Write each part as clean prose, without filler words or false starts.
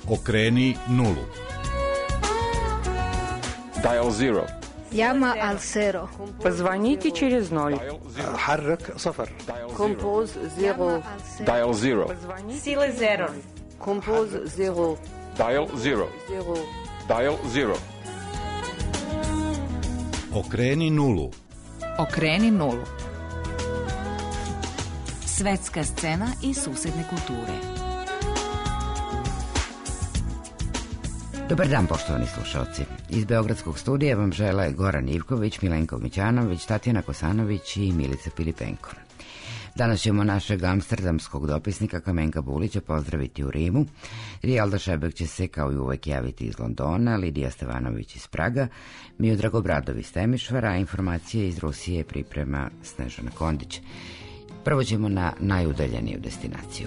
Okreni nulu. Dial 0. Llama al 0. Позвоните через 0. حرك صفر. Compose 0. Dial 0. Силы 0. Compose 0. Dial 0. 0. Dial 0. Okreni nulu. Okreni nulu. Svetska scena i susedne kulture. Dobar dan, poštovani slušalci. Iz Beogradskog studija vam žele Goran Ivković, Milenko Mićanović, Tatjana Kosanović i Milica Filipenko. Danas ćemo našeg amsterdamskog dopisnika Kamenka Bulića pozdraviti u Rimu. Rijalda Šebek će se kao i uvek javiti iz Londona, Lidija Stevanović iz Praga, Miodrag Obradović iz Temišvara, a informacije iz Rusije priprema Snežana Kondić. Prvo ćemo na najudaljeniju destinaciju.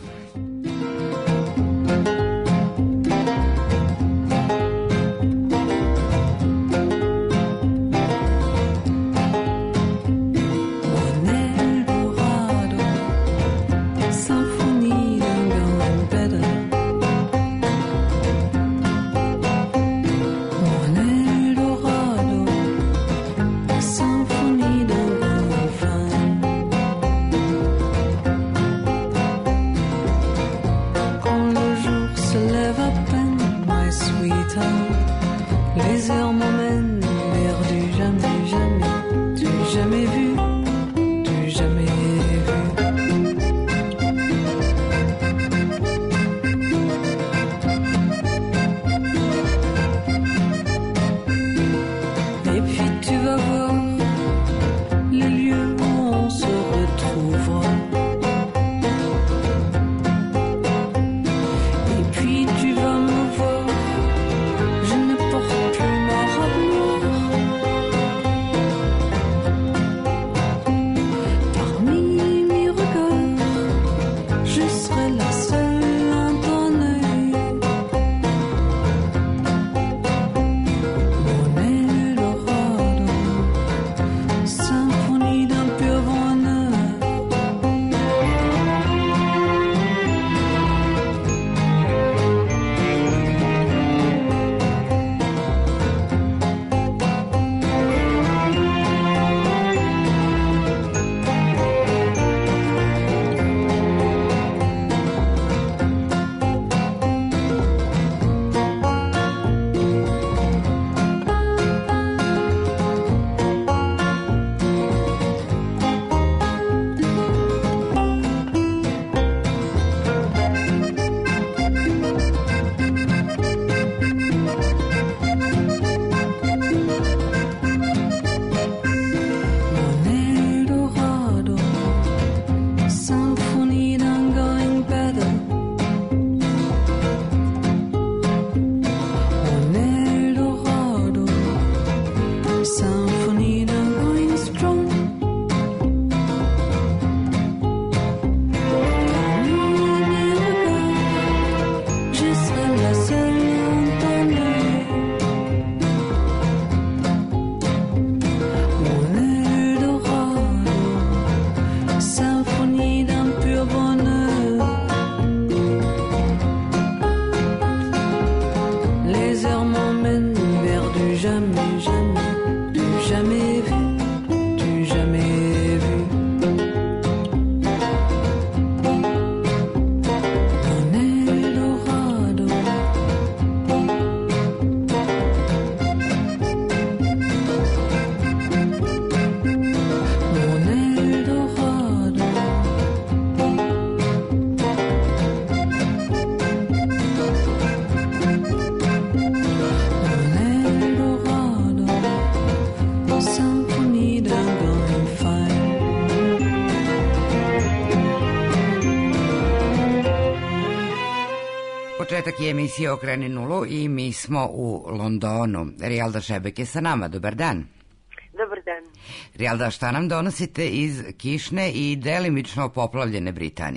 Početak je emisije Okreni nulu i mi smo u Londonu. Rijalda Šebek je sa nama. Dobar dan. Dobar dan. Rijalda, šta nam donosite iz kišne i delimično poplavljene Britanije?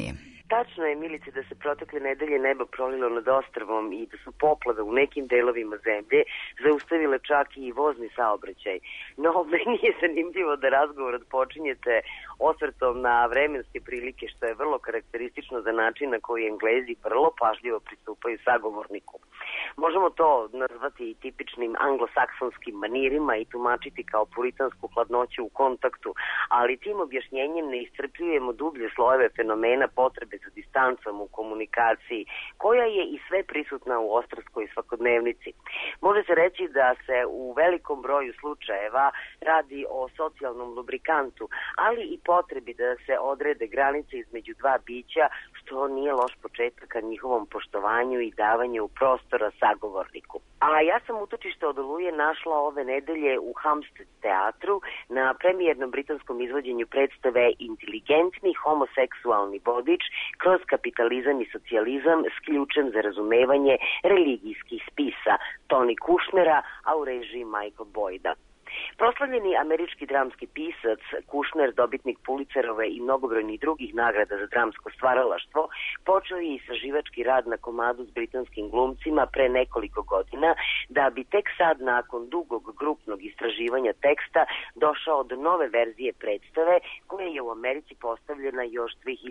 Tačno je, Milice, da se protekle nedelje nebo prolilo nad ostrvom i da su poplave u nekim delovima zemlje zaustavile čak i vozni saobraćaj. No, meni je zanimljivo da razgovor odpočinjete osvrtom na vremenske prilike, što je vrlo karakteristično za način na koji Englezi vrlo pažljivo pristupaju sagovorniku. Možemo to nazvati i tipičnim anglosaksonskim manirima i tumačiti kao puritansku hladnoću u kontaktu, ali tim objašnjenjem ne iscrpljujemo dublje slojeve fenomena potrebe za distancom u komunikaciji, koja je i sve prisutna u ostrvskoj svakodnevnici. Može se reći da se u velikom broju slučajeva radi o socijalnom lubrikantu, ali i potrebi da se odrede granice između dva bića, što nije loš početak ka njihovom poštovanju i davanju prostora sagovorniku. A ja sam utočište od Oluje našla ove nedelje u Hampstead teatru na premijernom britanskom izvođenju predstave Inteligentni homoseksualni vodič kroz kapitalizam i socijalizam s ključem za razumevanje religijskih spisa Tony Kushnera, a u režiji Michael Boyda. Proslavljeni američki dramski pisac, Kushner, dobitnik Pulitzerove i mnogobrojnih drugih nagrada za dramsko stvaralaštvo, počeo je istraživački rad na komadu s britanskim glumcima pre nekoliko godina, da bi tek sad nakon dugog grupnog istraživanja teksta došao do nove verzije predstave koja je u Americi postavljena još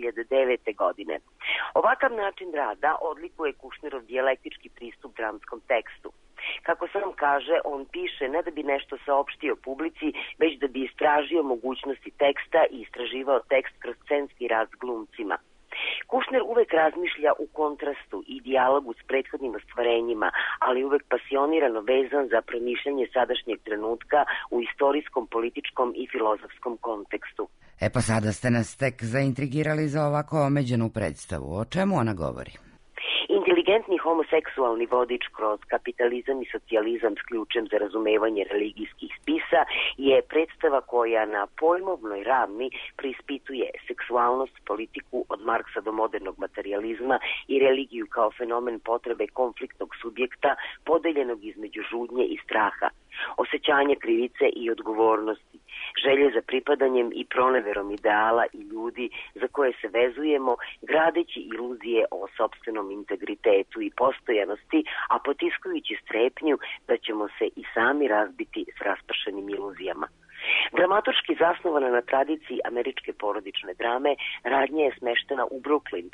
2009. godine. Ovakav način rada odlikuje Kushnerov dijalektički pristup dramskom tekstu. Kako sam kaže, on piše ne da bi nešto saopštio publici, već da bi istražio mogućnosti teksta i istraživao tekst kroz scenski rad s glumcima. Kushner uvek razmišlja u kontrastu i dijalogu s prethodnim ostvarenjima, ali uvek pasionirano vezan za promišljanje sadašnjeg trenutka u istorijskom, političkom i filozofskom kontekstu. E pa sada ste nas tek zaintrigirali za ovako omeđenu predstavu. O čemu ona govori? Inteligentni homoseksualni vodič kroz kapitalizam i socijalizam s ključem za razumevanje religijskih spisa je predstava koja na pojmovnoj ravni preispituje seksualnost, politiku od Marksa do modernog materijalizma i religiju kao fenomen potrebe konfliktnog subjekta podeljenog između žudnje i straha, osjećanje krivice i odgovornosti, želje za pripadanjem i proneverom ideala i ljudi za koje se vezujemo, gradeći iluzije o sopstvenom integritetu i postojanosti, a potiskujući strepnju da ćemo se i sami razbiti s raspršenim iluzijama. Dramaturški zasnovana na tradiciji američke porodične drame, radnja je smeštena u Brooklyn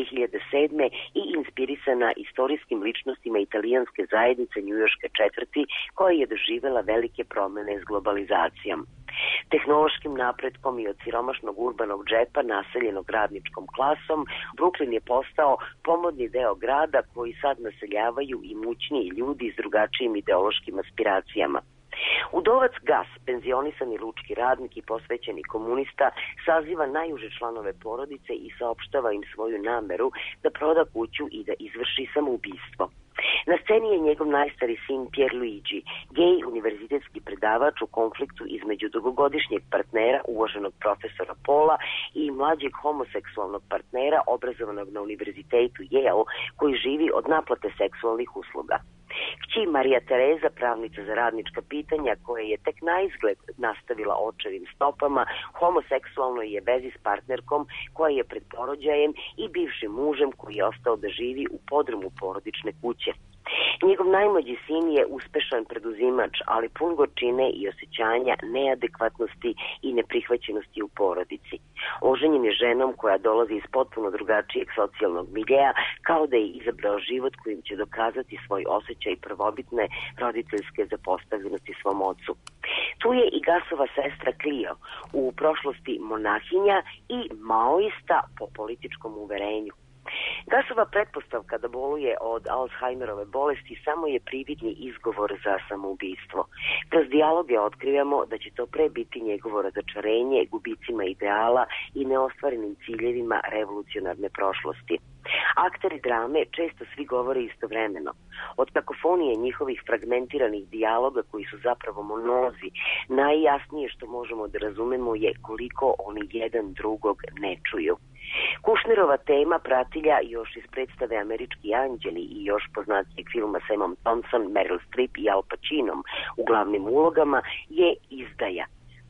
2007. i inspirisana istorijskim ličnostima italijanske zajednice njujorške četvrti, koja je doživela velike promene s globalizacijom. Tehnološkim napretkom i od siromašnog urbanog džepa naseljenog radničkom klasom, Brooklyn je postao pomodni deo grada koji sad naseljavaju i mućniji ljudi s drugačijim ideološkim aspiracijama. Udovac Gus, penzionisani lučki radnik i posvećeni komunista, saziva najuže članove porodice i saopštava im svoju nameru da proda kuću i da izvrši samoubistvo. Na sceni je njegov najstari sin Pierluigi, gej univerzitetski predavač u konfliktu između dugogodišnjeg partnera, uvaženog profesora Paula, i mlađeg homoseksualnog partnera, obrazovanog na univerzitetu Yale, koji živi od naplate seksualnih usluga. Kći Marija Tereza, pravnica za radnička pitanja, koja je tek naizgled nastavila očevim stopama, homoseksualno je vezi s partnerkom koja je pred porođajem i bivšim mužem koji je ostao da živi u podrumu porodične kuće. Njegov najmlađi sin je uspešan preduzimač, ali pun gorčine i osjećanja neadekvatnosti i neprihvaćenosti u porodici. Oženjen je ženom koja dolazi iz potpuno drugačijeg socijalnog miljeja, kao da je izabrao život kojim će dokazati svoj osjećaj prvobitne roditeljske zapostavljenosti svom ocu. Tu je i Gusova sestra Clio, u prošlosti monahinja i maoista po političkom uverenju. Gusova pretpostavka da boluje od Alzheimerove bolesti samo je prividni izgovor za samoubistvo. Kroz dijaloge otkrivamo da će to pre biti njegovo razočarenje gubicima ideala i neostvarenim ciljevima revolucionarne prošlosti. Akteri drame često svi govore istovremeno. Od kakofonije njihovih fragmentiranih dijaloga koji su zapravo monolozi, najjasnije što možemo da razumemo je koliko oni jedan drugog ne čuju. Kushnerova tema pratilja još iz predstave Američki anđeli i još poznatijeg filma s Emmom Thompson, Meryl Streep i Al Pacinom u glavnim ulogama je izdaja.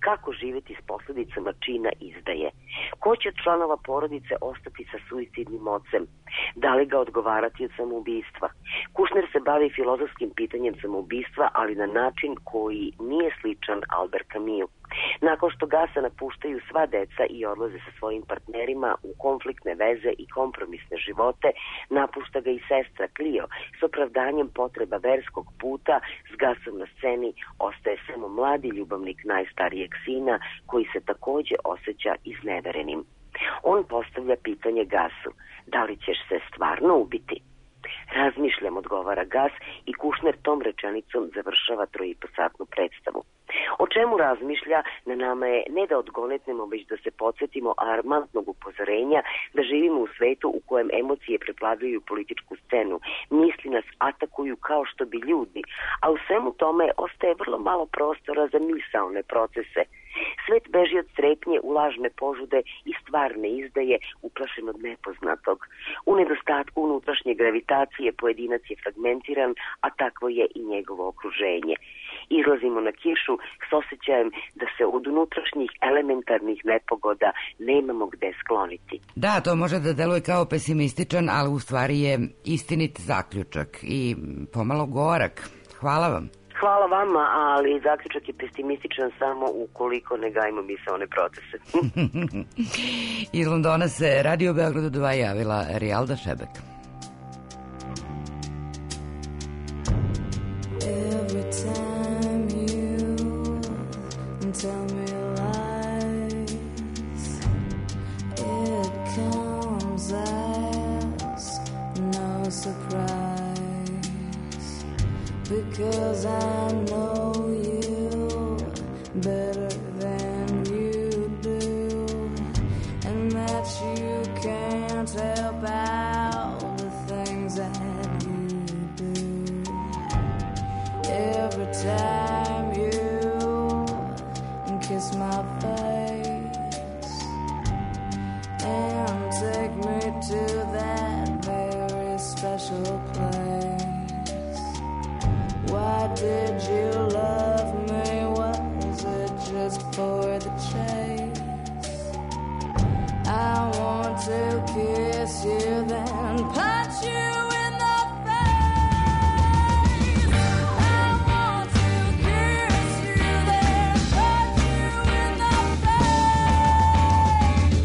kako živjeti s posljedicama čina izdaje. Ko će od članova porodice ostati sa suicidnim ocem? Da li ga odgovarati od samoubistva? Kušner se bavi filozofskim pitanjem samoubistva, ali na način koji nije sličan Albert Camusu. Nakon što Gasa napuštaju sva deca i odlaze sa svojim partnerima u konfliktne veze i kompromisne živote, napušta ga i sestra Clio s opravdanjem potreba verskog puta. S Gasom na sceni ostaje samo mladi ljubavnik najstarijeg sina koji se takođe osjeća izneverenim. On postavlja pitanje Gasu: da li ćeš se stvarno ubiti? Razmišljam, odgovara Gas i Kušner tom rečenicom završava 3,5-satnu predstavu. O čemu razmišlja, na nama je ne da odgonetnemo, već da se podsjetimo alarmantnog upozorenja da živimo u svetu u kojem emocije preplavljaju političku scenu. Misli nas atakuju kao što bi ljudi, a u svemu tome ostaje vrlo malo prostora za misaone procese. Svet beži od strepnje u lažne požude i stvarne izdaje, uplašen od nepoznatog. U nedostatku unutrašnje gravitacije pojedinac je fragmentiran, a takvo je i njegovo okruženje. Izlazimo na kišu s osjećajem da se od unutrašnjih elementarnih nepogoda nemamo gde skloniti. Da, to može da deluje kao pesimističan, ali u stvari je istinit zaključak i pomalo gorak. Hvala vam. Hvala vama, ali zaključak je pesimističan samo ukoliko ne gajimo misaone procese. Iz Londona se Radio Beogradu 2 javila Rijalda Šebek. Every time you tell me lies, it comes as no surprise. Because I know you better than you do, and that you can't help out the things that you do. Every time you kiss my face and take me to that very special place. Why did you love me? Was it just for the chase? I want to kiss you, then punch you in the face. I want to kiss you, then punch you in the face.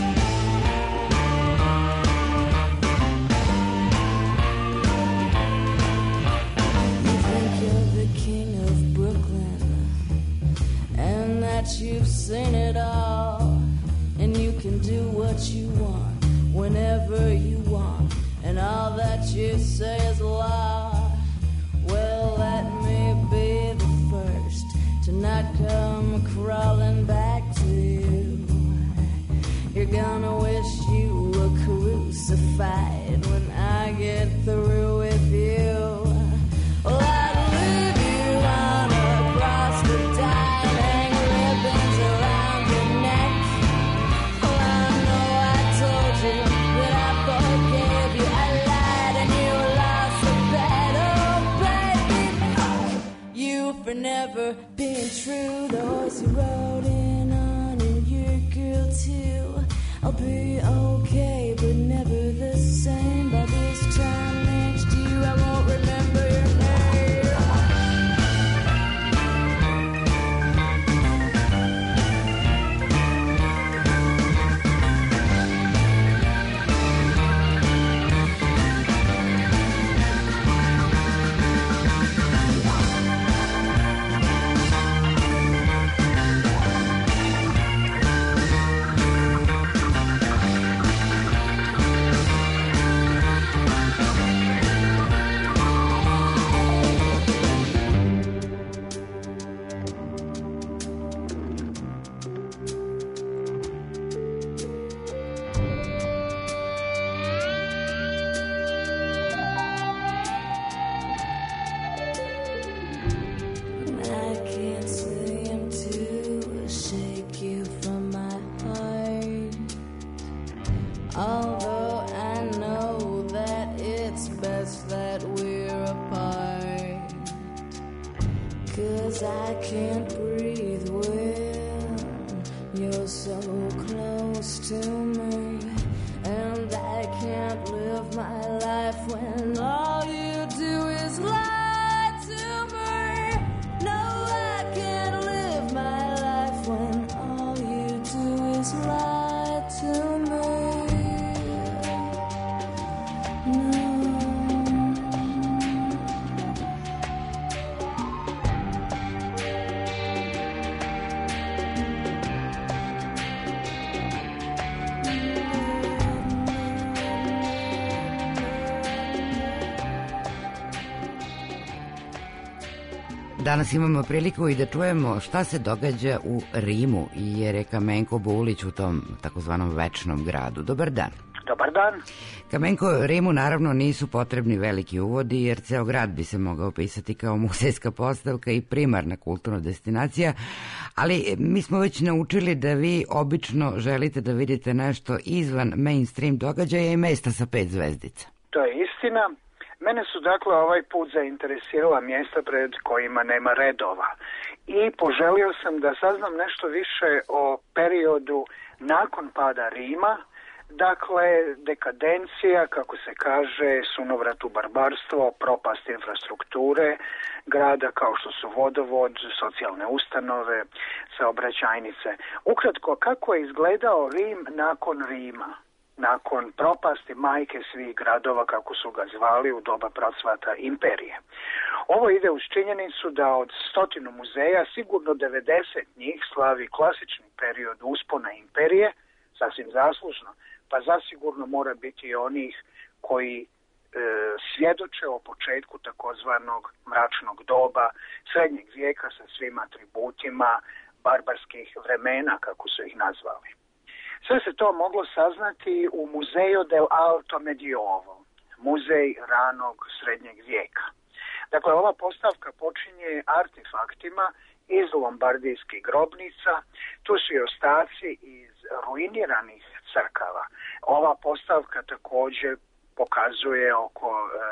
You think you're the king of Brooklyn, and that you've seen it all, and you can do what you want whenever you want, and all that you say is law. Well, let me be the first to not come crawling back to you. You're gonna wish you were crucified when I get through with you. Well, I'd leave you on across the dying ribbons around your neck. Well, I know I told you that I forgave you. I lied and you lost the battle, baby. Fuck you for never being true. The horse you rode in on and your girl too. I'll be okay, but never the same. By this time next year, I won't remember your name. Although I know that it's best that we're apart, 'cause I can't breathe with You're so close to me, and I can't live my life when all you do is lie to me. No, I can't live my life when all you do is lie to me. No. Danas imamo priliku i da čujemo šta se događa u Rimu, jer je Kamenko Bulić u tom takozvanom večnom gradu. Dobar dan. Dobar dan. Kamenko, Rimu naravno nisu potrebni veliki uvodi, jer ceo grad bi se mogao opisati kao muzejska postavka i primarna kulturna destinacija, ali mi smo već naučili da vi obično želite da vidite nešto izvan mainstream događaja i mesta sa 5 zvezdica. To je istina. Mene su dakle ovaj put zainteresirala mjesta pred kojima nema redova i poželio sam da saznam nešto više o periodu nakon pada Rima, dakle dekadencija, kako se kaže, sunovrat u barbarstvo, propast infrastrukture grada kao što su vodovod, socijalne ustanove, saobraćajnice. Ukratko, kako je izgledao Rim nakon Rima? Nakon propasti majke svih gradova, kako su ga zvali u doba procvata imperije. Ovo ide uz činjenicu da od 100 muzeja sigurno 90 njih slavi klasični period uspona imperije, sasvim zaslužno, pa zasigurno mora biti i onih koji svjedoče o početku takozvanog mračnog doba, srednjeg vijeka sa svim atributima barbarskih vremena, kako su ih nazvali. Sve se to moglo saznati u Museo del Alto Medioevo, muzej ranog srednjeg vijeka. Dakle, ova postavka počinje artefaktima iz lombardijskih grobnica, tu su i ostaci iz ruiniranih crkava. Ova postavka također pokazuje oko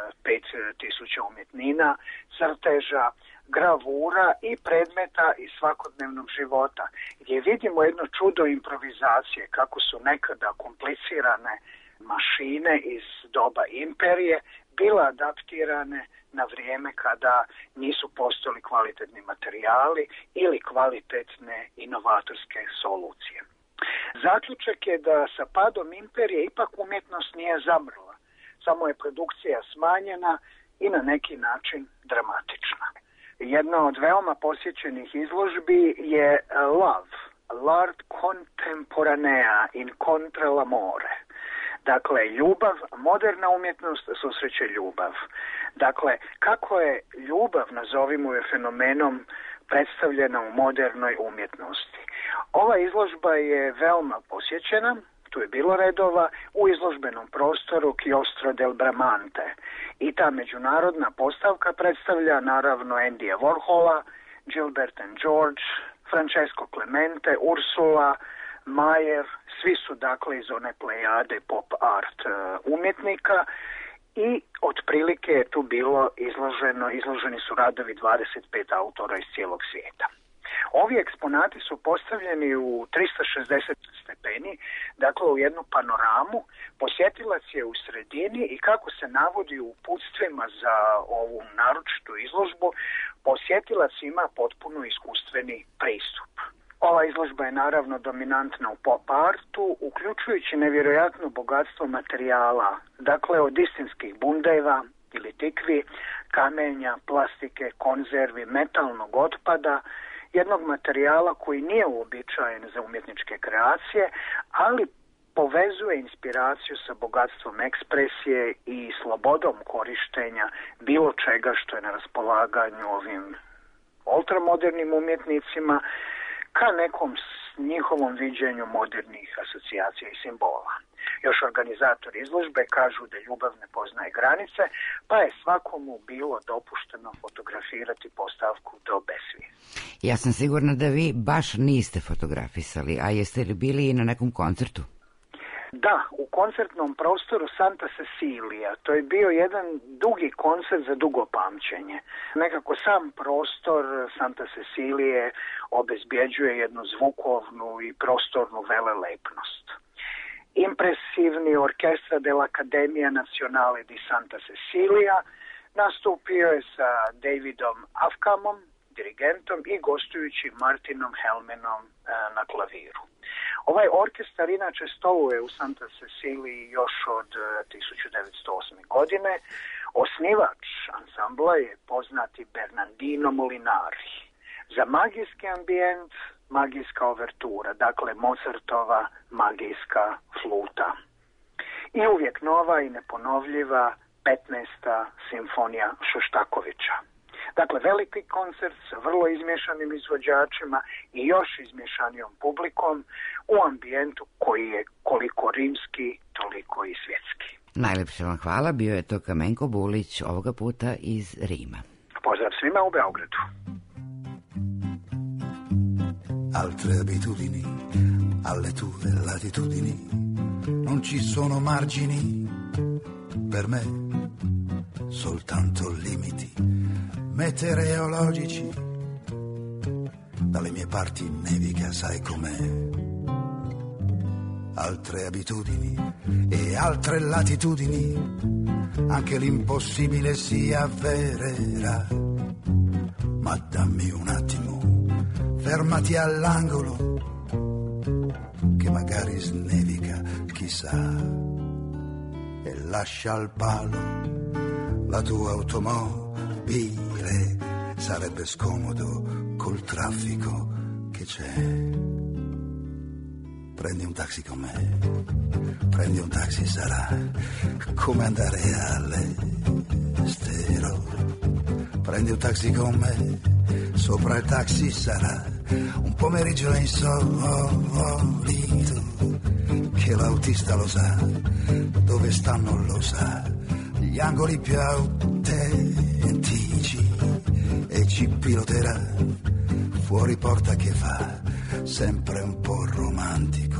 5000 umjetnina, crteža, gravura i predmeta iz svakodnevnog života, gdje vidimo jedno čudo improvizacije, kako su nekada komplicirane mašine iz doba imperije bile adaptirane na vrijeme kada nisu postojali kvalitetni materijali ili kvalitetne inovatorske solucije. Zaključak je da sa padom imperije ipak umjetnost nije zamrla, samo je produkcija smanjena i na neki način dramatična. Jedna od veoma posjećenih izložbi je Love, l'art contemporanea in contra l'amore. Dakle, ljubav, moderna umjetnost susreće ljubav. Dakle, kako je ljubav, nazovimo je fenomenom, predstavljena u modernoj umjetnosti. Ova izložba je veoma posjećena, tu je bilo redova, u izložbenom prostoru Chiostro del Bramante. I ta međunarodna postavka predstavlja naravno Andyja Warhola, Gilbert and George, Francesco Clemente, Ursula, Mayer, svi su dakle iz one plejade pop art umjetnika i otprilike je tu bilo izloženi su radovi 25 autora iz cijelog svijeta. Ovi eksponati su postavljeni u 360 stepeni, dakle u jednu panoramu. Posjetilac je u sredini i kako se navodi u uputstvima za ovu naročitu izložbu, posjetilac ima potpuno iskustveni pristup. Ova izložba je naravno dominantna u pop artu, uključujući nevjerojatno bogatstvo materijala, dakle od istinskih bundeva ili tikvi, kamenja, plastike, konzervi, metalnog otpada, jednog materijala koji nije uobičajen za umjetničke kreacije, ali povezuje inspiraciju sa bogatstvom ekspresije i slobodom korištenja bilo čega što je na raspolaganju ovim ultramodernim umjetnicima ka nekom njihovom viđenju modernih asocijacija i simbola. Još organizatori izložbe kažu da ljubav ne poznaje granice, pa je svakomu bilo dopušteno fotografirati postavku do besvijesti. Ja sam sigurna da vi baš niste fotografisali, a jeste li bili i na nekom koncertu? Da, u koncertnom prostoru Santa Cecilia. To je bio jedan dugi koncert za dugo pamćenje. Nekako sam prostor Santa Cecilije obezbjeđuje jednu zvukovnu i prostornu velelepnost. Impresivni orkestra dell'Accademia Nazionale di Santa Cecilia nastupio je sa Davidom Afkamom, dirigentom, i gostujući Martinom Helmenom na klaviru. Ovaj orkestar inače stoluje u Santa Ceciliji još od 1908. godine. Osnivač ansambla je poznati Bernardino Molinari. Za magijski ambijent, magijska overtura, dakle Mozartova magijska fluta. I uvijek nova i neponovljiva 15. simfonija Šoštakovića. Dakle, veliki koncert sa vrlo izmješanim izvođačima i još izmješanijom publikom u ambijentu koji je koliko rimski, toliko i svjetski. Najlepše vam hvala, bio je to Kamenko Bulić, ovoga puta iz Rima. Pozdrav svima u Beogradu. Altre abitudini, alle tue latitudini, non ci sono margini per me, soltanto limiti meteorologici. Dalle mie parti nevica, sai com'è. Altre abitudini e altre latitudini, anche l'impossibile si avvererà. Ma dammi un attimo, fermati all'angolo, che magari snevica, chissà, e lascia al palo la tua automobile. Sarebbe scomodo col traffico che c'è. Prendi un taxi con me, prendi un taxi, sarà come andare all'estero. Prendi un taxi con me, sopra il taxi sarà un pomeriggio insolito, che l'autista lo sa, dove sta non lo sa, gli angoli più autentici, e ci piloterà fuori porta che fa sempre un po' romantico.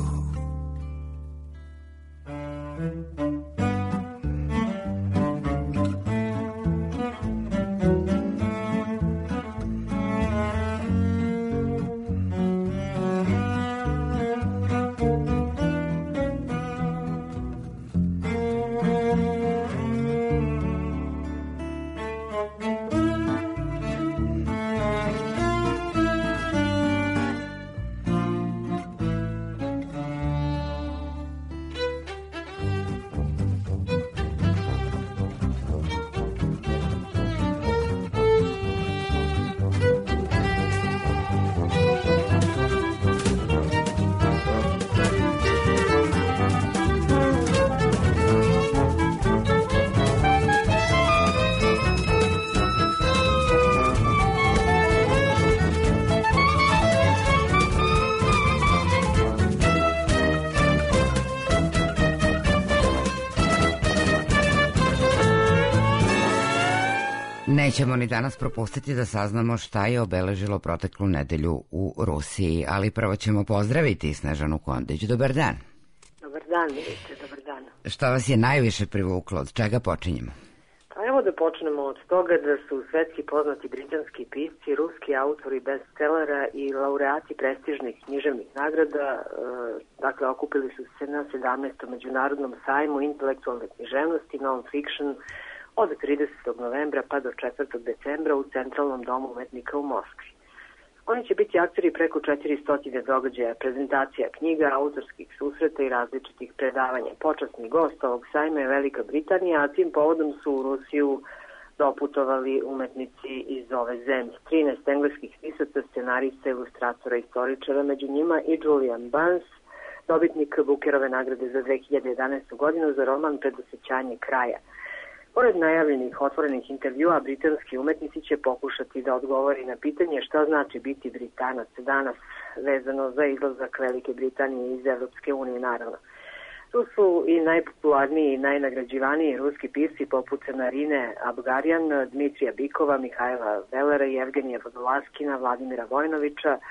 Nećemo ni danas propustiti da saznamo šta je obeležilo proteklu nedelju u Rusiji, ali prvo ćemo pozdraviti Snežanu Kondić. Dobar dan. Dobar dan, Milice, dobar dan. Šta vas je najviše privuklo? Od čega počinjemo? Pa evo da počnemo od toga da su svetski poznati britanski pisci, ruski autori bestsellera i laureati prestižnih književnih nagrada, dakle okupili su se na 17. međunarodnom sajmu intelektualne književnosti non-fiction od 30. novembra pa do 4. decembra u Centralnom domu umetnika u Moskvi. Oni će biti akteri preko 400 događaja, prezentacija knjiga, autorskih susreta i različitih predavanja. Počasni gost ovog sajma je Velika Britanija, a tim povodom su u Rusiju doputovali umetnici iz ove zemlje. 13 engleskih pisaca, scenarista, ilustratora, istoričara, među njima i Julian Barnes, dobitnik Bookerove nagrade za 2011. godinu za roman Predosjećanje kraja. Pored najavljenih otvorenih intervjua, britanski umetnici će pokušati da odgovori na pitanje šta znači biti Britanac danas, vezano za izlazak Velike Britanije iz Evropske unije, naravno. Tu su i najpopularniji i najnagrađivaniji ruski pisci poput Narine Abgarjan, Dmitrija Bikova, Mihajla Velera, Evgenija Vodolaskina, Vladimira Vojnovića,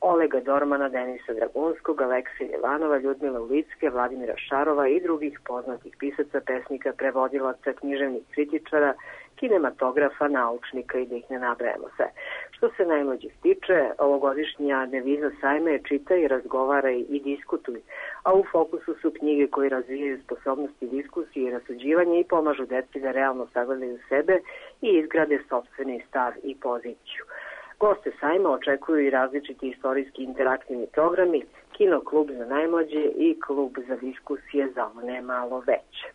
Olega Dormana, Denisa Dragunskog, Alekseja Ivanova, Ljudmila Ulicke, Vladimira Šarova i drugih poznatih pisaca, pesnika, prevodilaca, književnih kritičara, kinematografa, naučnika i da ih ne nabrajamo sve. Što se najmlađih tiče, ovogodišnja deviza sajma je čitaj, razgovaraj i diskutuj, a u fokusu su knjige koje razvijaju sposobnosti diskusije i rasuđivanja i pomažu deci da realno sagledaju sebe i izgrade sopstveni stav i poziciju. Goste sajma očekuju i različiti istorijski interaktivni programi, kino klub za najmlađe i klub za diskusije za one malo veće.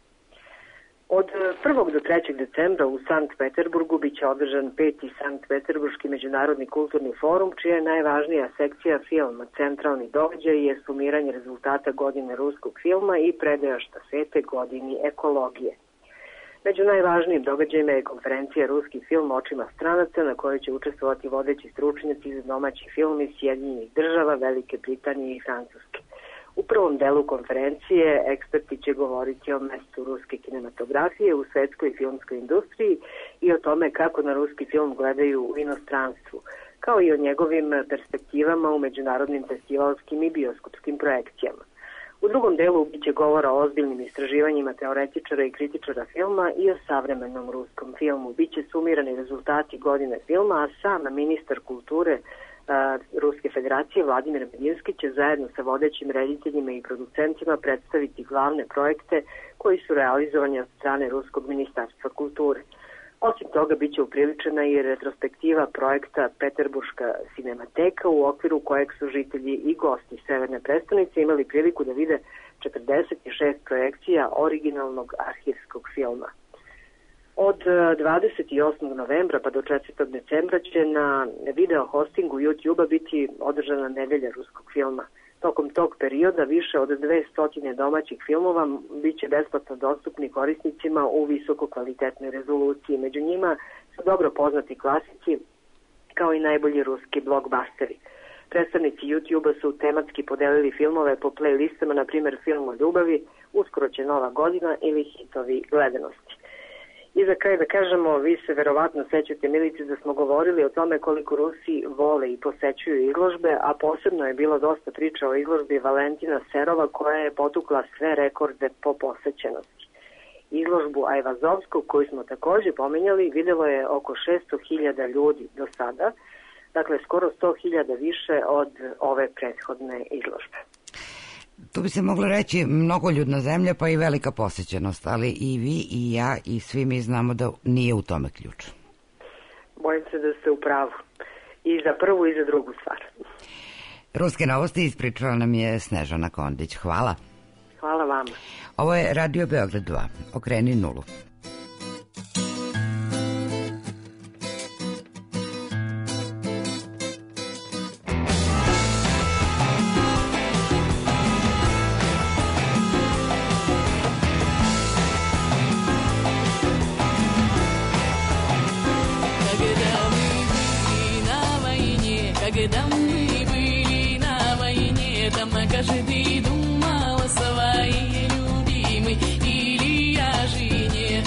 Od 1. do 3. decembra u Sankt Peterburgu biće održan 5. Sankt Peterburški međunarodni kulturni forum, čija je najvažnija sekcija filma. Centralni događaj je sumiranje rezultata godine ruskog filma i predaja štafete godini ekologije. Među najvažnijim događajima je konferencija Ruski film očima stranaca, na kojoj će učestvovati vodeći stručnjaci za domaći film iz Sjedinjenih država, Velike Britanije i Francuske. U prvom delu konferencije eksperti će govoriti o mestu ruske kinematografije u svetskoj filmskoj industriji i o tome kako na ruski film gledaju u inostranstvu, kao i o njegovim perspektivama u međunarodnim festivalskim i bioskopskim projekcijama. U drugom delu biće govora o ozbiljnim istraživanjima teoretičara i kritičara filma i o savremenom ruskom filmu. Biće sumirani rezultati godine filma, a sam ministar kulture Ruske federacije Vladimir Medinski će zajedno sa vodećim rediteljima i producentima predstaviti glavne projekte koji su realizovani od strane Ruskog ministarstva kulture. Osim toga, biće upriličena i retrospektiva projekta Peterburška sinemateka, u okviru kojeg su žitelji i gosti Severne prestonice imali priliku da vide 46 projekcija originalnog arhivskog filma. Od 28. novembra pa do 4. decembra će na video hostingu YouTube-a biti održana nedelja ruskog filma. Tokom tog perioda više od 200 domaćih filmova biće besplatno dostupni korisnicima u visoko kvalitetnoj rezoluciji. Među njima su dobro poznati klasici kao i najbolji ruski blockbusteri. Predstavnici YouTube-a su tematski podelili filmove po playlistama, na primjer film o ljubavi, Uskoro će nova godina ili hitovi gledanosti. I za kraj da kažemo, vi se verovatno sećate, Milice, da smo govorili o tome koliko Rusi vole i posećuju izložbe, a posebno je bilo dosta priča o izložbi Valentina Serova koja je potukla sve rekorde po posećenosti. Izložbu Ajvazovskog, koju smo takođe pominjali, videlo je oko 600.000 ljudi do sada, dakle skoro 100.000 više od ove prethodne izložbe. Tu bi se moglo reći mnogoljudna zemlja pa i velika posećenost, ali i vi i ja i svi mi znamo da nije u tome ključ. Bojim se da ste u pravu. I za prvu i za drugu stvar. Ruske novosti ispričala nam je Snežana Kondić. Hvala. Hvala vama. Ovo je Radio Beograd 2. Okreni nulu. Когда мы были на войне, там каждый думал о своей любимой или о жене.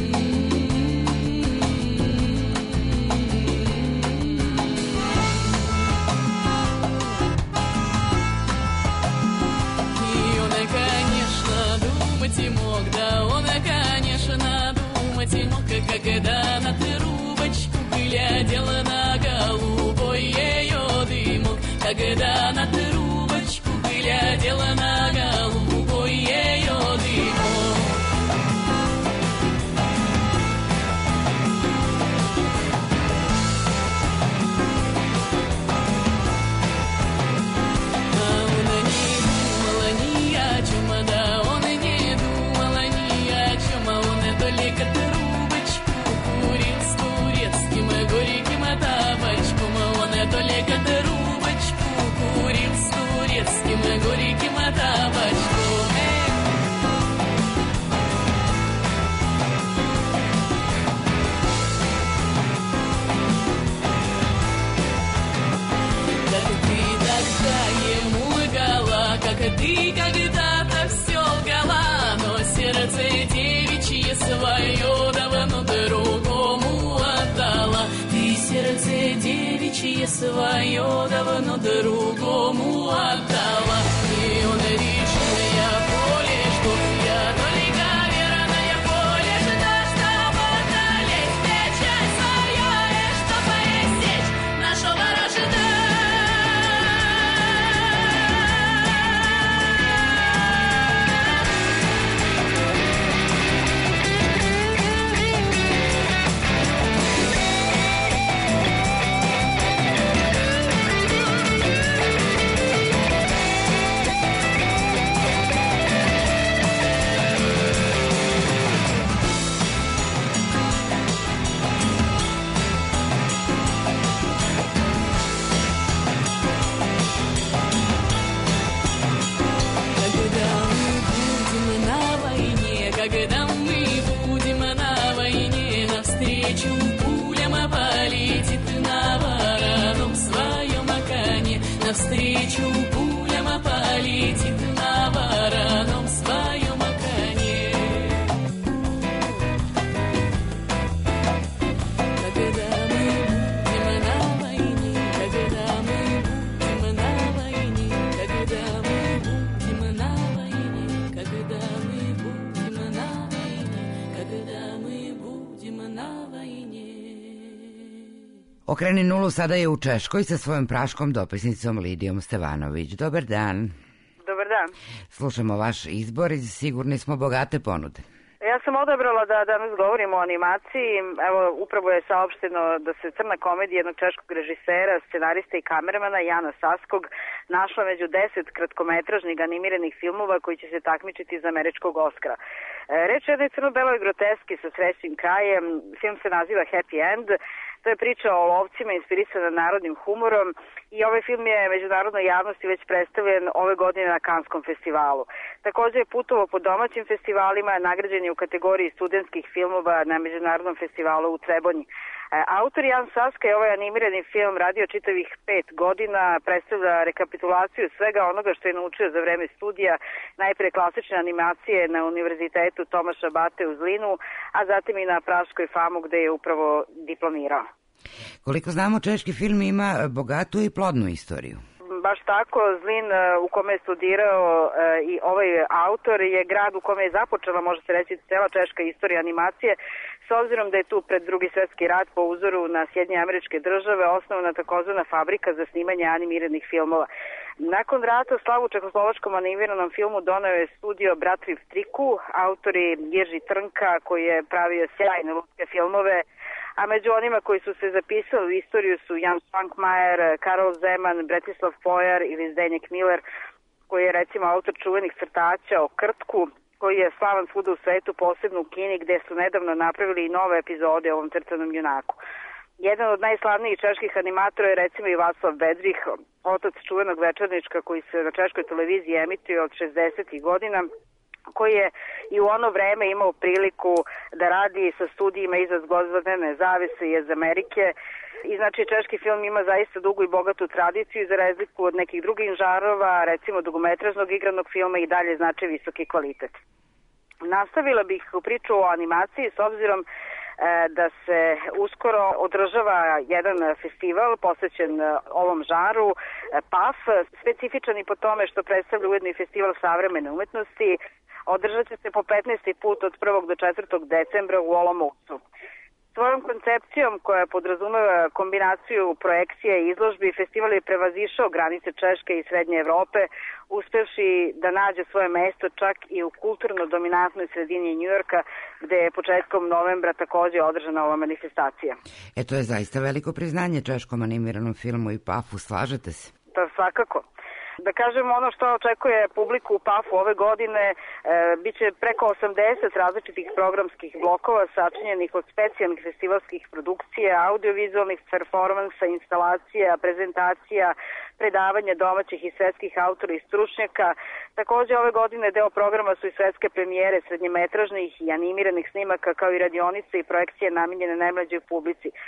И он, конечно, думать и мог, да он, конечно, думать и мог, когда на трубочку глядела на голубой ее дымок, когда на трубочку глядела на голубой ее дымок. А он не думал ни о чем, да он не думал ни о чем, а он только трубочку курил с турецким горьким табачком, он только трубочку курил с турецким горьким табачком. Как ты тогда ему лгала, как ты когда-то все лгала, но сердце девичье свое давно другому отдала. Ты сердце девичье свое давно другому отдала. И он речное поле, что я только верное поле, что бодалеть печать свою, и что поясеть нашего рожда. Когда мы будем на войне, навстречу пулям полетит на вороном своем коне. Навстречу пулям полетит на вороном своем коне. Когда мы будем на войне, когда мы будем на войне, когда мы будем на войне, когда мы Okreni nulu sada je u Češkoj sa svojom praškom dopisnicom Lidijom Stevanović. Dobar dan. Dobar dan. Slušamo vaš izbor i sigurni smo bogate ponude. Ja sam odabrala da danas govorimo o animaciji. Evo, upravo je saopšteno da se crna komedija jednog češkog režisera, scenarista i kameramana Jana Saskog našla među 10 kratkometražnih animiranih filmova koji će se takmičiti za američkog Oskara. Reč je o jednoj crno-beloj groteski sa srećnim krajem. Film se naziva Happy End. To je priča o lovcima inspirisana narodnim humorom i ovaj film je međunarodnoj javnosti već predstavljen ove godine na Kanskom festivalu. Također je putovao po domaćim festivalima, nagrađen je u kategoriji studentskih filmova na Međunarodnom festivalu u Trebonji. Autor Jan Saska je ovaj animirani film radio čitavih 5 godina, predstavlja rekapitulaciju svega onoga što je naučio za vreme studija, najpre klasične animacije na Univerzitetu Tomaša Bate u Zlinu, a zatim i na Praškoj FAMU gde je upravo diplomirao. Koliko znamo, češki film ima bogatu i plodnu istoriju. Baš tako, Zlin u kome je studirao i ovaj autor je grad u kome je započela, može se reći, cela češka istorija animacije, s obzirom da je tu pred Drugi svjetski rat po uzoru na Sjedinjene Američke Države osnovana takozvana fabrika za snimanje animiranih filmova. Nakon rata slavu čehoslovačkom animiranom filmu doneo je studio Bratri v triku, autori Jirži Trnka koji je pravio sjajne lučke filmove, a među onima koji su se zapisali u istoriju su Jan Švankmajer, Karol Zeman, Bretislav Pojar ili Zdenjek Miller, koji je recimo autor čuvenih crtaća o Krtku, koji je slavan svuda u svetu, posebno u Kini gde su nedavno napravili i nove epizode o ovom crtanom junaku. Jedan od najslavnijih čeških animatora je recimo i Václav Bedřich, otac čuvenog večernjička koji se na češkoj televiziji emituje od 60. godina, koji je i u ono vreme imao priliku da radi sa studijima izaz Gvozdene zavese iz Amerike. I znači češki film ima zaista dugu i bogatu tradiciju za razliku od nekih drugih žanrova, recimo dugometražnog igranog filma i dalje znači visoki kvalitet. Nastavila bih u priču o animaciji s obzirom da se uskoro održava jedan festival posvećen ovom žanru, PAF, specifičan i po tome što predstavlja ujedno i festival savremene umetnosti. Održat će se po 15. put od 1. do 4. decembra u Olomoucu. Svojom koncepcijom koja podrazumeva kombinaciju projekcije i izložbi, festival je prevazišao granice Češke i Srednje Evrope, uspevši da nađe svoje mesto čak i u kulturno dominantnoj sredini Njujorka, gde je početkom novembra takođe održana ova manifestacija. To je zaista veliko priznanje češkom animiranom filmu i PAF-u, slažete se? To svakako. Da kažem, ono što očekuje publiku u PAF-u ove godine, bit će preko 80 različitih programskih blokova sačinjenih od specijalnih festivalskih produkcija, audiovizualnih performansa, instalacija, prezentacija, predavanja domaćih i svetskih autora i stručnjaka. Takođe ove godine deo programa su i svetske premijere srednjemetražnih i animiranih snimaka kao i radionice i projekcije namenjene najmlađoj publici.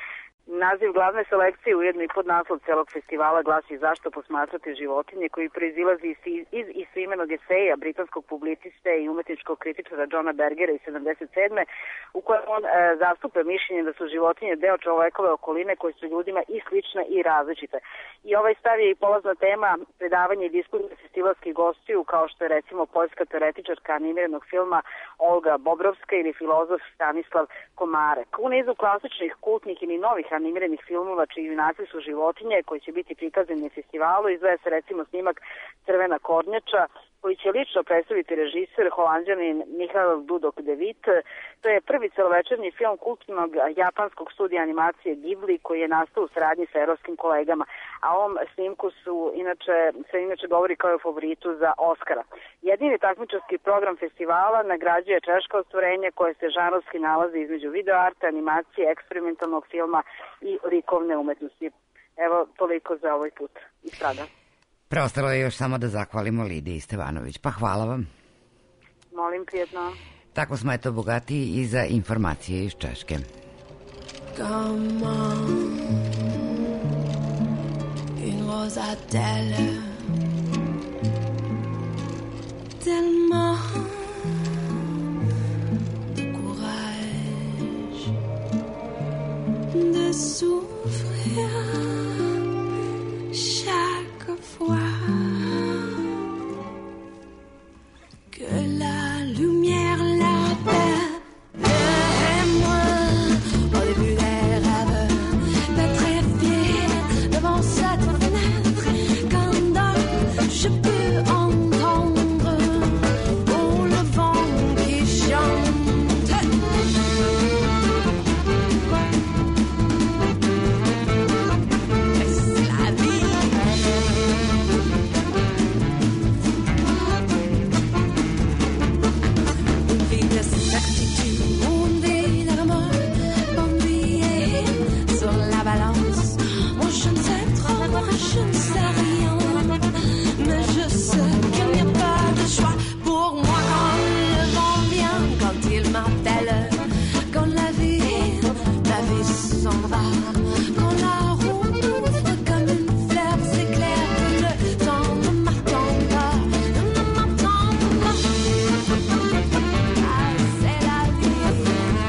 Naziv glavne selekcije, ujedno i podnaslov celog festivala, glasi Zašto posmatrati životinje, koji proizilazi iz istoimenog eseja britanskog publiciste i umetničkog kritičara Johna Bergera iz 77. u kojem on zastupa mišljenje da su životinje deo čovekove okoline koje su ljudima i slične i različite. I ovaj stav je i polazna tema predavanja i diskusije festivalskih gostiju, kao što je recimo poljska teoretičarka animiranog filma Olga Bobrovska ili filozof Stanislav Komarek. U nizu klasičnih, kultnih ili novih animiranih filmova čiji junaci su životinje koji će biti prikazani na festivalu, izdvaja se recimo snimak Crvena kornjača, koji će lično predstaviti režiser holanđanin Michael Dudok de Wit. To je prvi celovečernji film kultnog japanskog studija animacije Ghibli koji je nastao u saradnji sa evropskim kolegama, a ovom snimku se inače govori kao o favoritu za Oscara. Jedini takmičarski program festivala nagrađuje češka ostvarenja koje se žanrovski nalazi između videoarta, animacije, eksperimentalnog filma i likovne umetnosti. Evo, toliko za ovaj put iz Praga. Preostalo je još samo da zahvalimo Lidiji Stevanović. Pa hvala vam. Molim, prijetno. Tako smo eto bogatiji i za informacije iz Češke. Come on, une rosatelle, tellement de courage de souffrir chaque fois que la lumière l'appelle. Et moi, au début des rêves, pétrifié devant cette fenêtre, quand je peux entendre oh, le vent qui chante. C'est la vie. Une vie de certitude, une vie d'amour, bandillée sur la balance. Moi je ne sais trop, moi je ne sais rien, mais je sais qu'il n'y a pas de choix pour moi quand le vent vient, quand il m'appelle, quand la vie s'en va, quand la route ouvre comme une fleur, c'est clair que le temps ne m'attend pas, ne m'attend pas. Ah, c'est la vie.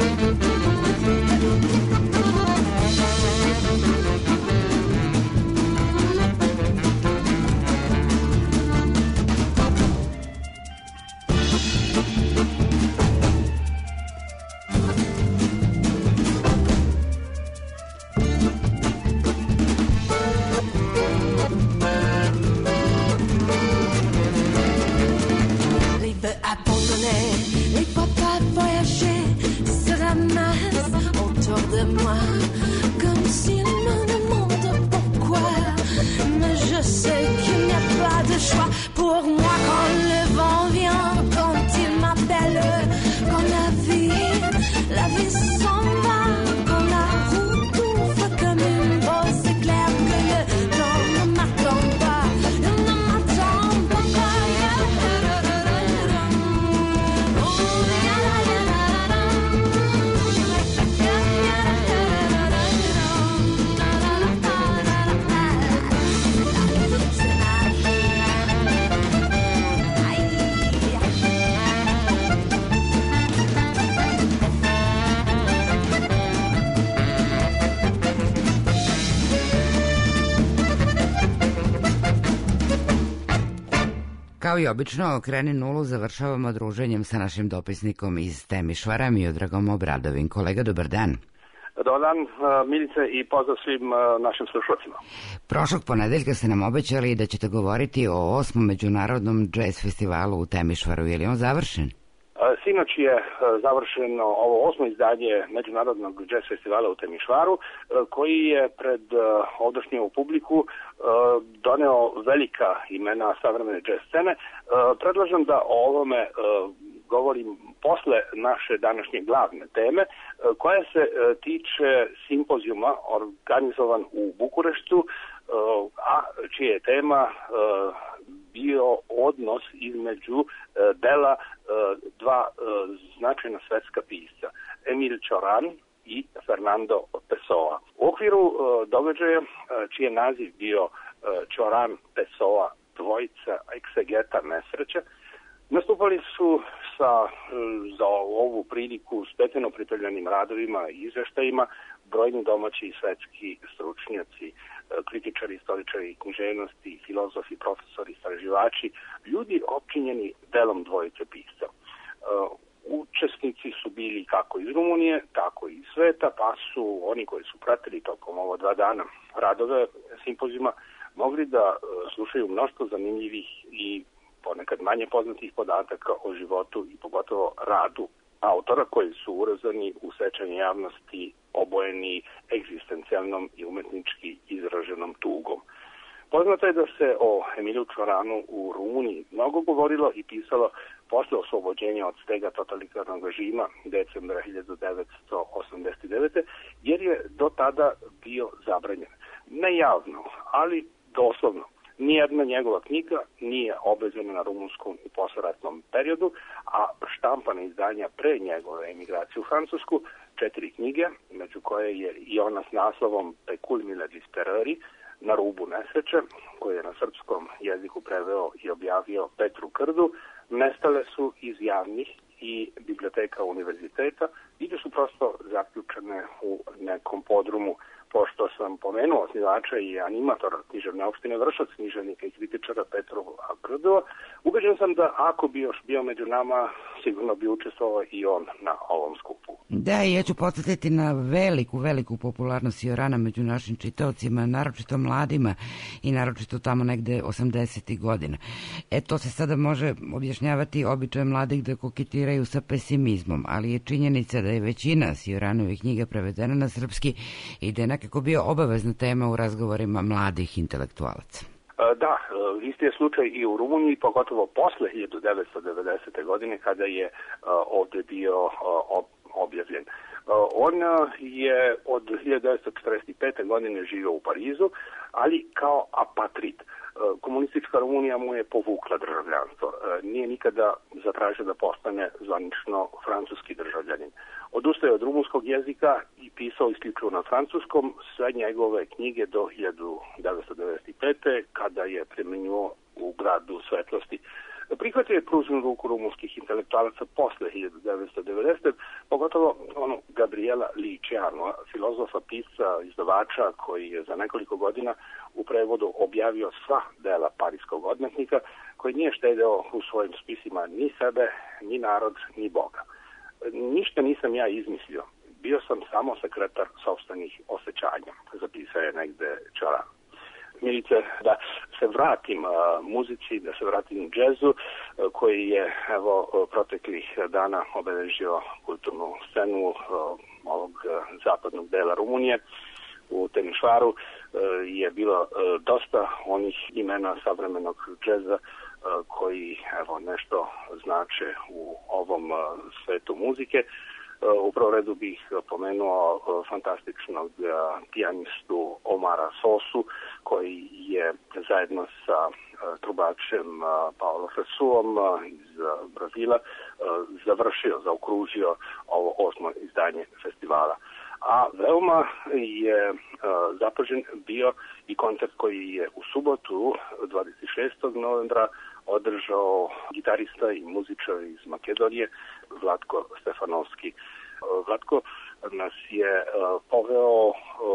Les bœufs abandonnés, les papas voyagés se ramassent autour de moi comme s'ils me demandent pourquoi. Mais je sais qu'il n'y a pas de choix pour moi quand le vent vient, quand il m'appelle, quand la vie s'en va, quand la route ouvre comme une bosse, c'est clair que le temps ne m'attend pas, ne m'attend pas. Kao i obično, Okreni nulu završavamo druženjem sa našim dopisnikom iz Temišvara, Miodragom Obradovim. Kolega, dobar dan. Dobar dan, Milice, i pozdrav svim našim slušalcima. Prošlog ponedeljka ste nam obećali da ćete govoriti o 8. međunarodnom džez festivalu u Temišvaru. Je li on završen? Sinoć je završeno ovo 8. izdanje Međunarodnog džez festivala u Temišvaru, koji je pred ovdašnju publiku doneo velika imena savremene džez scene. Predlažem da o ovome govorim posle naše današnje glavne teme, koja se tiče simpozijuma organizovan u Bukureštu, a čija je tema bio odnos između dela dva značajna svetska pisca, Emil Cioran i Fernando Pessoa. U okviru događaja čiji je naziv bio Ćoran Pessoa, dvojica eksegeta nesreće, nastupali su za ovu priliku specijално pripremljenim radovima i izveštajima brojni domaći i svetski stručnjaci, kritičari, istoričari književnosti, filozofi, profesori, istraživači, ljudi opčinjeni delom dvojice pisca. Učesnici su bili kako iz Rumunije, tako i iz sveta, pa su oni koji su pratili tokom ovo 2 dana radove simpozijuma mogli da slušaju mnoštvo zanimljivih i ponekad manje poznatih podataka o životu i pogotovo radu autora koji su urezani u sećanje javnosti obojeni egzistencijalnom i umetnički izraženom tugom. Poznato je da se o Emiliju Ćoranu u Rumuniji mnogo govorilo i pisalo posle oslobođenja od stega totalitarnog režima decembra 1989. jer je do tada bio zabranjen. Ne javno, ali doslovno. Nijedna njegova knjiga nije obvezena na rumunskom i posleratnom periodu, a štampana izdanja pre njegove emigracije u Francusku, 4 knjige, među koje je i ona s naslovom Pecul mille disperări, Na rubu nesreće, koju je na srpskom jeziku preveo i objavio Petru Krdu, nestale su iz javnih i biblioteka univerziteta i da su prosto zaključene u nekom podrumu. Pošto sam pomenuo osnivača i animatora književne opštine Vršac, književnika i kritičara Petru Krdu, ubeđen sam da ako bi još bio među nama, sigurno bi učestvovao i on na ovom skupu. Da, i ja ću podsjetiti na veliku popularnost Ćorana među našim čitaocima, naročito mladima i naročito tamo negde 80. godina. To se sada može objašnjavati običajem mladih da koketiraju sa pesimizmom, ali je činjenica da je većina Ćoranovih knjiga prevedena na srpski i da je nekako bio obavezna tema u razgovorima mladih intelektualaca. Da, isti je slučaj i u Rumuniji, pogotovo posle 1990. godine kada je ovde bio objavljen. On je od 1945. godine živio u Parizu, ali kao apatrid. Komunistička Rumunija mu je povukla državljanstvo. Nije nikada zatražio da postane zvanično francuski državljanin. Odustaje od rumunskog jezika i pisao isključivo na francuskom sve njegove knjige do 1995. kada je premenjuo u Gradu svetlosti. Prihvatio je pruženu ruku rumunskih intelektualaca posle 1990. pogotovo Gabriela Liceanu, filozofa, pisca, izdavača koji je za nekoliko godina u prevodu objavio sva dela parijskog odmetnika, koji nije štedeo u svojim spisima ni sebe, ni narod, ni Boga. Ništa nisam ja izmislio. Bio sam samo sekretar sopstvenih osjećanja, zapisao je negde Ćoran. Milice, da se vratim muzici, da se vratim džezu, koji je proteklih dana obeležio kulturnu scenu ovog zapadnog dela Rumunije. U Temišvaru je bilo dosta onih imena savremenog džeza koji nešto znače u ovom svetu muzike. U prvom redu bih pomenuo fantastičnog pijanistu Omara Sosu, koji je zajedno sa trubačem Paolo Fresuom iz Brazila zaokružio ovo 8. izdanje festivala. A veoma je zapažen bio i koncert koji je u subotu 26. novembra održao gitarista i muzičar iz Makedonije Vlatko Stefanovski. Vlatko nas je poveo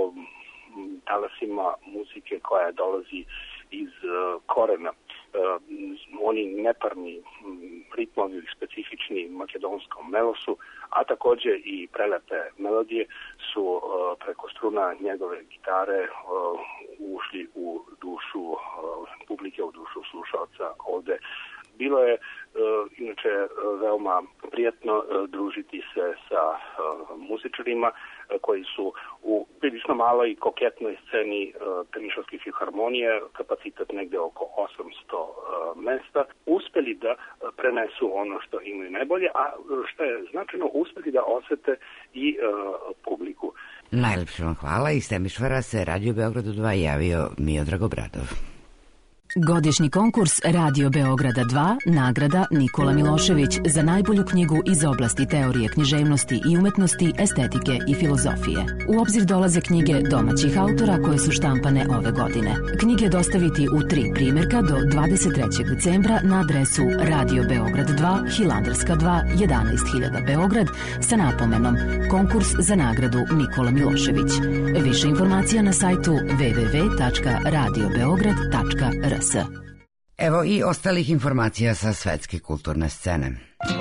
talasima muzike koja dolazi iz korena. Oni neparni ritmovi specifični makedonskom melosu, a takođe i prelepe melodije su preko struna njegove gitare ušli u dušu publike, u dušu slušalca ovde. Bilo je inače veoma prijatno družiti se sa muzičarima koji su u prilično maloj i koketnoj sceni Temišvarske filharmonije, kapacitet negde oko 800 mesta, uspeli da prenesu ono što imaju najbolje, a što je značajno, uspeli da osete i publiku. Najlepše vam hvala. Iz Temišvara se Radio Beogradu 2 javio Miodrag Obradov. Godišnji konkurs Radio Beograda 2, nagrada Nikola Milošević za najbolju knjigu iz oblasti teorije književnosti i umetnosti, estetike i filozofije. U obzir dolaze knjige domaćih autora koje su štampane ove godine. Knjige dostaviti u 3 primjerka do 23. decembra na adresu Radio Beograd 2, Hilandarska 2, 11.000 Beograd sa napomenom Konkurs za nagradu Nikola Milošević. Više informacija na sajtu www.radiobeograd.rs. Evo i ostalih informacija sa svetske kulturne scene.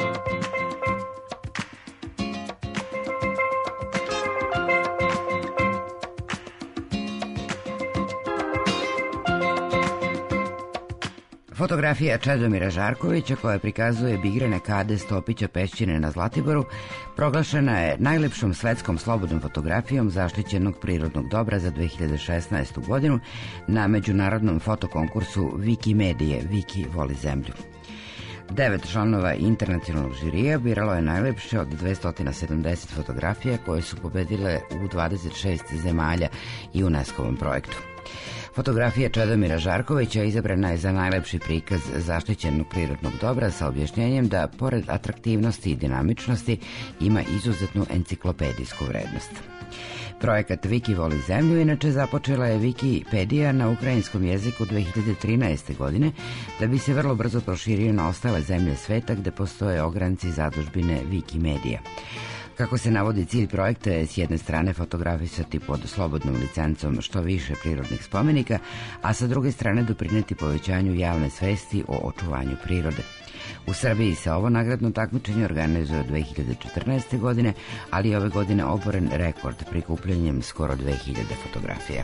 Fotografija Čedomira Žarkovića, koja prikazuje bigrane kade Stopića Pešćine na Zlatiboru, proglašena je najlepšom svetskom slobodnom fotografijom zaštićenog prirodnog dobra za 2016. godinu na međunarodnom fotokonkursu Wikimedije Viki voli zemlju. 9 članova internacionalnog žirija biralo je najlepše od 270 fotografija koje su pobedile u 26 zemalja i UNESCO-vom projektu. Fotografija Čedomira Žarkovića izabrana je za najlepši prikaz zaštićenog prirodnog dobra sa objašnjenjem da, pored atraktivnosti i dinamičnosti, ima izuzetnu enciklopedijsku vrednost. Projekat Viki voli zemlju inače započela je Wikipedija na ukrajinskom jeziku 2013. godine, da bi se vrlo brzo proširio na ostale zemlje sveta gde postoje ogranci zadužbine Wikimedija. Kako se navodi, cilj projekta je s jedne strane fotografisati pod slobodnom licencom što više prirodnih spomenika, a sa druge strane doprineti povećanju javne svesti o očuvanju prirode. U Srbiji se ovo nagradno takmičenje organizuje od 2014. godine, ali je ove godine oboren rekord prikupljanjem skoro 2000 fotografija.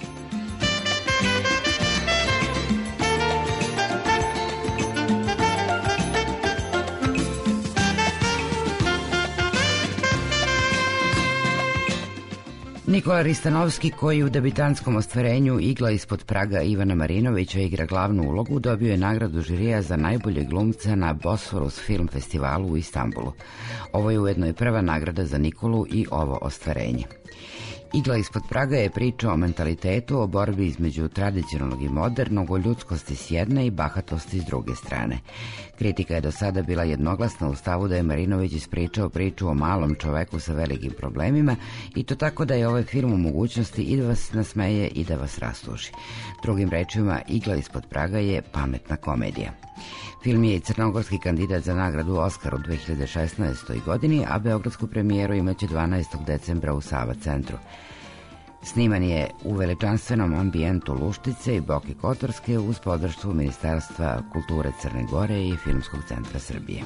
Nikola Ristanovski, koji u debitantskom ostvarenju Igla ispod praga Ivana Marinovića igra glavnu ulogu, dobio je nagradu žirija za najboljeg glumca na Bosforus film festivalu u Istanbulu. Ovo je ujedno i prva nagrada za Nikolu i ovo ostvarenje. Igla ispod praga je priča o mentalitetu, o borbi između tradicionalnog i modernog, o ljudskosti s jedne i bahatosti s druge strane. Kritika je do sada bila jednoglasna u stavu da je Marinović ispričao priču o malom čoveku sa velikim problemima, i to tako da je ovaj film u mogućnosti i da vas nasmeje i da vas rastuži. Drugim rečima, Igla ispod praga je pametna komedija. Film je i crnogorski kandidat za nagradu Oskar u 2016. godini, a beogradsku premijeru imaće 12. decembra u Sava centru. Sniman je u veličanstvenom ambijentu Luštice i Boke Kotorske uz podršku Ministarstva kulture Crne Gore i Filmskog centra Srbije.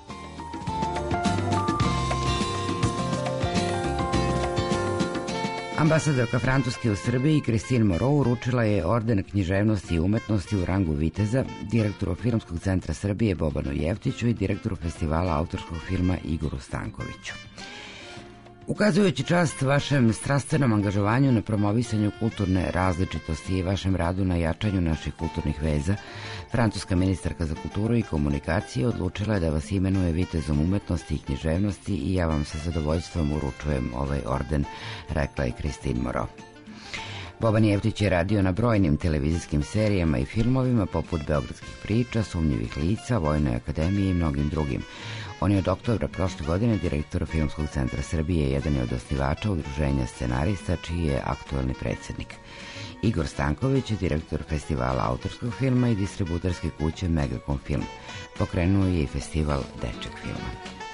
Ambasadorka Francuske u Srbiji Christine Moreau uručila je orden književnosti i umetnosti u rangu viteza direktoru Filmskog centra Srbije Bobanu Jeftiću i direktoru festivala autorskog filma Igoru Stankoviću. Ukazujući čast vašem strastvenom angažovanju na promovisanju kulturne različitosti i vašem radu na jačanju naših kulturnih veza, francuska ministarka za kulturu i komunikacije odlučila je da vas imenuje vitezom umetnosti i književnosti i ja vam sa zadovoljstvom uručujem ovaj orden, rekla je Christine Moreau. Boban Jeftić je radio na brojnim televizijskim serijama i filmovima poput Beogradskih priča, Sumnjivih lica, Vojnoj akademiji i mnogim drugim. On je od oktobra prošle godine direktor Filmskog centra Srbije, jedan je od osnivača udruženja scenarista, čiji je aktuelni predsjednik. Igor Stanković je direktor festivala autorskog filma i distributerske kuće Megacom Film. Pokrenuo je i festival dečeg filma.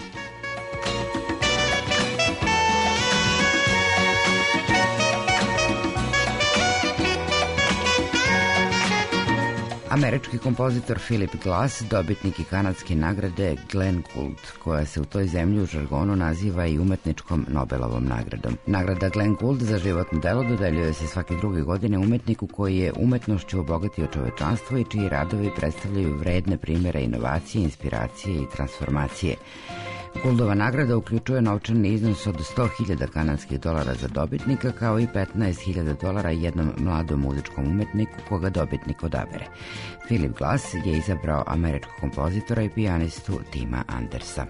Američki kompozitor Philip Glass, dobitnik i kanadske nagrade Glenn Gould, koja se u toj zemlji u žargonu naziva i umetničkom Nobelovom nagradom. Nagrada Glenn Gould za životno delo dodeljuje se svake druge godine umetniku koji je umetnošću obogatio čovečanstvo i čiji radovi predstavljaju vredne primjere inovacije, inspiracije i transformacije. Gouldova nagrada uključuje novčani iznos od $100.000 kanadskih dolara za dobitnika, kao i $15.000 jednom mladom muzičkom umetniku koga dobitnik odabere. Philip Glass je izabrao američkog kompozitora i pijanistu Tima Andersa.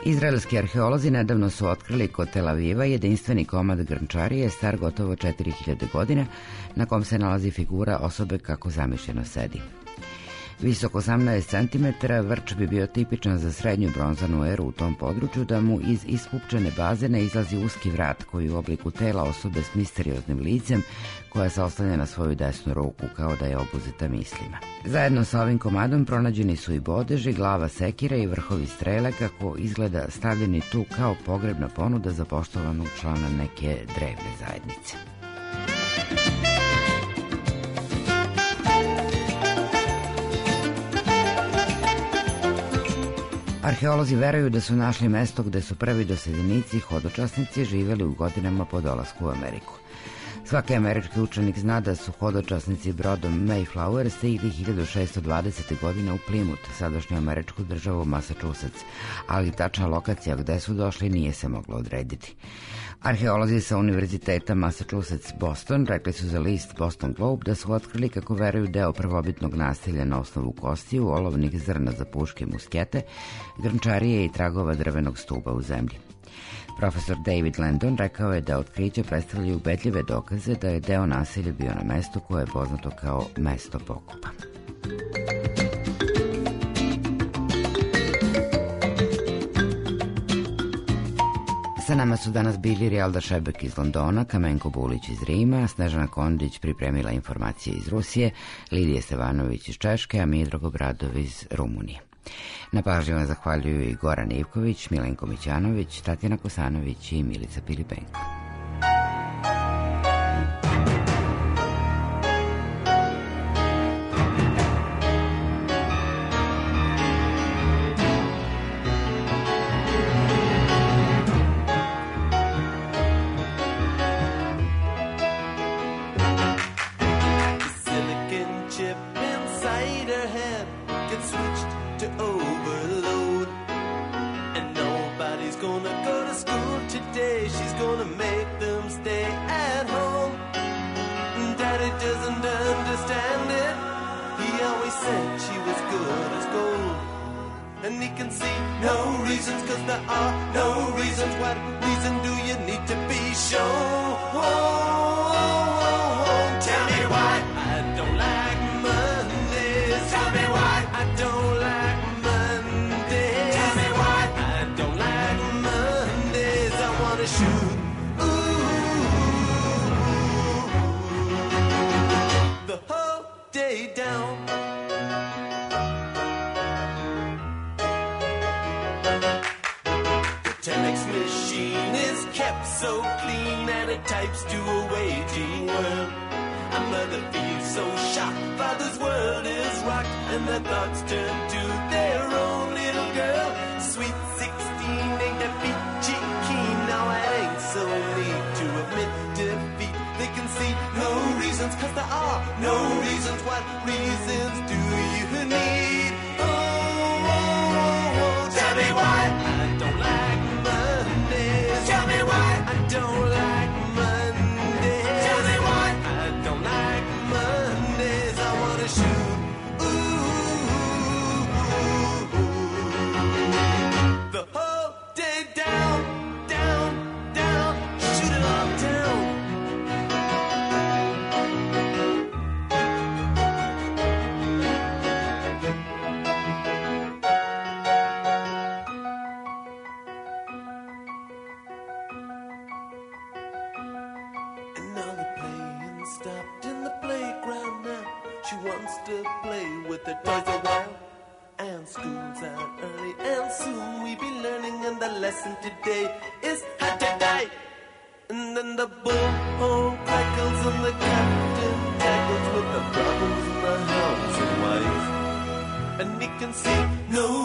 Izraelski arheolozi nedavno su otkrili kod Tel Aviva jedinstveni komad grnčarije star gotovo 4000 godina na kom se nalazi figura osobe kako zamišljeno sedi. Visok 18 cm, vrč bi bio tipičan za srednju bronzanu eru u tom području, da mu iz ispupčene baze ne izlazi uski vrat koji u obliku tela osobe s misterioznim licem koja se oslanja na svoju desnu ruku kao da je obuzeta mislima. Zajedno sa ovim komadom pronađeni su i bodeži, glava sekire i vrhovi strele kako izgleda stavljeni tu kao pogrebna ponuda za poštovanog člana neke drevne zajednice. Arheolozi veruju da su našli mesto gde su prvi doseljenici, hodočasnici, živjeli u godinama po dolasku u Ameriku. Svaki američki učenik zna da su hodočasnici brodom Mayflower stigli 1620. godine u Plymouth, sadašnju američku državu Massachusetts, ali tačna lokacija gde su došli nije se mogla odrediti. Arheolozi sa Univerziteta Massachusetts Boston rekli su za list Boston Globe da su otkrili kako veruju deo prvobitnog naselja na osnovu kostiju, olovnih zrna za puške i muskete, grnčarije i tragova drvenog stuba u zemlji. Profesor David Landon rekao je da otkriće predstavljaju ubedljive dokaze da je deo naselja bio na mestu koje je poznato kao mesto pokopa. Sa nama su danas bili Rijalda Šebek iz Londona, Kamenko Bulić iz Rima, Snežana Kondić pripremila informacije iz Rusije, Lidija Stevanović iz Češke, a Miodrag Obradov iz Rumunije. Na pažnju vam zahvaljuju i Goran Ivković, Milenko Mićanović, Tatjana Kosanović i Milica Pilipenko.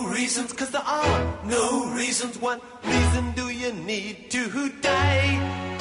Cause there are no reasons. What reason do you need to die?